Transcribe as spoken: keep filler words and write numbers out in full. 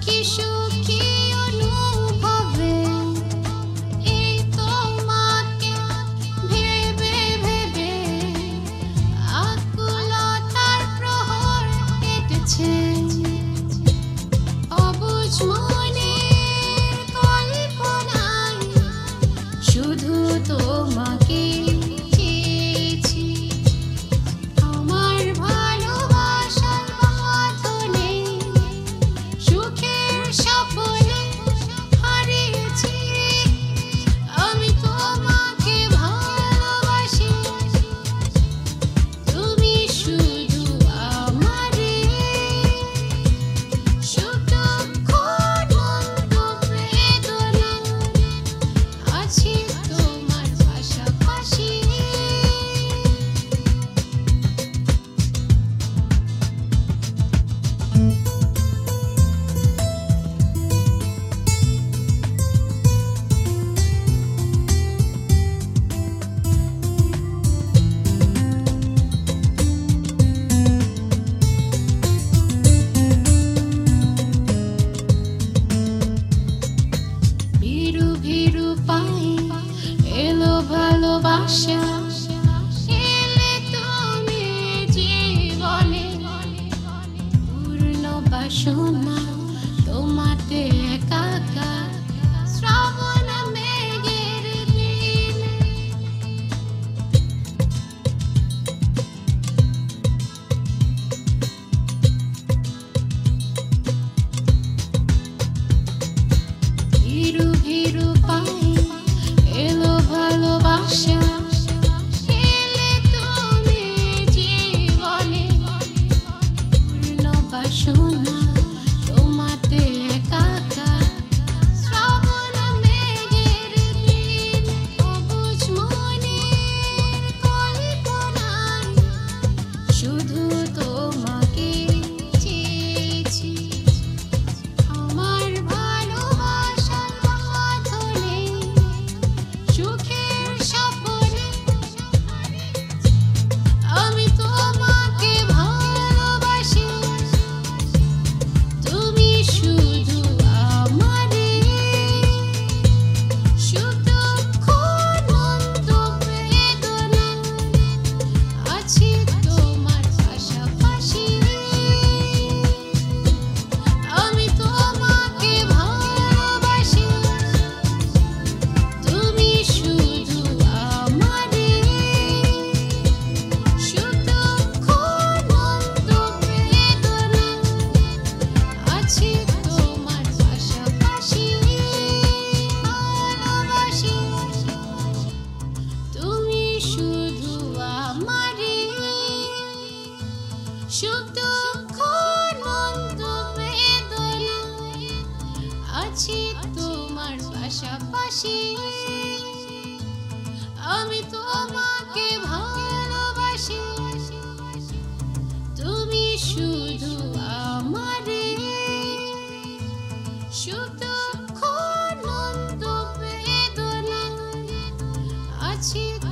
কি সুখী অনুভবে এই তোমাকে ভেবে ভেবে আকুলতার প্রহর কেটেছে। অবুঝ মনের কল্পনায় শুধু তোমাকে চেয়েছি। আমার ভালোবাসার বাঁধনে সুখের সাফল্যে হারিয়েছি। আমি তোমাকে ভালোবাসি, তুমি শুধু আমারে। সুখ দুঃখ আনন্দ বেদনা আছি তোমার পাশাপাশি। ভীরু ভীরু পায়ে এলো ভালোবাসা, এলে তুমি জীবনে। পূর্ণ বাসনা তোমাতে একাকার শ্রাবণ মেঘের দিন। ভীরু ভীরু পায়ে এলো ভালোবাসা, এলে তুমি জীবনে। পূর্ণ বাসনা তোমাতে একাকার শ্রাবণ মেঘের দিন। অবুঝ মনের কল্পনায় শুধু তোমাকে চেয়েছি। আমার ভালোবাসার বাঁধনে সুখের সাফল্যে আমি তোমাকে ভালোবাসি, তুমি শুধু আমারে। সুখ দুঃখ আনন্দ বেদনা আছি তোমার পাশাপাশি। আমি তোমাকে ভালোবাসি, তুমি শুধু আমারে। সুখ দুঃখ আনন্দ বেদনা আছি তোমার পাশাপাশি। ভালোবাসি, তুমি শুধু আমারে। সুখ দুঃখ আনন্দ বেদনা আছি তোমার পাশাপাশি। আমি তোমাকে ভালোবাসি, তুমি শুধু আমারে। সুখ দুঃখ আনন্দ বেদনা আছি